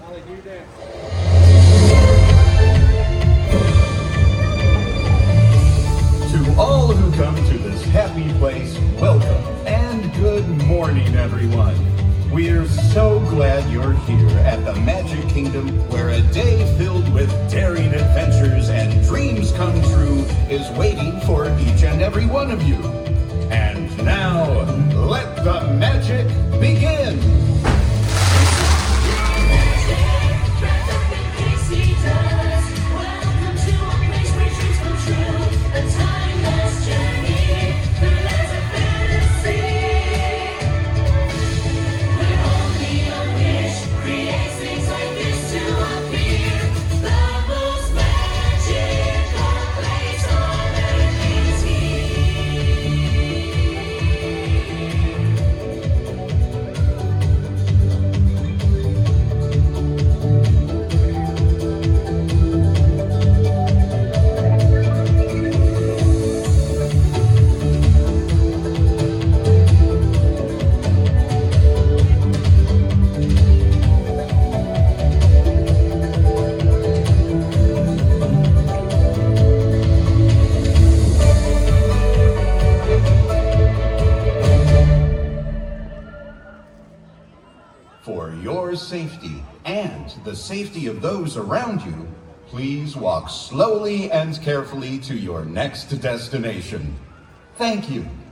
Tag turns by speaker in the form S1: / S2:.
S1: To all who come to this happy place, welcome and good morning, everyone. We're so glad you're here at the Magic Kingdom, where a day filled with daring adventures and dreams come true is waiting for each and every one of you. And now, let the magic begin! For your safety and the safety of those around you, please walk slowly and carefully to your next destination. Thank you.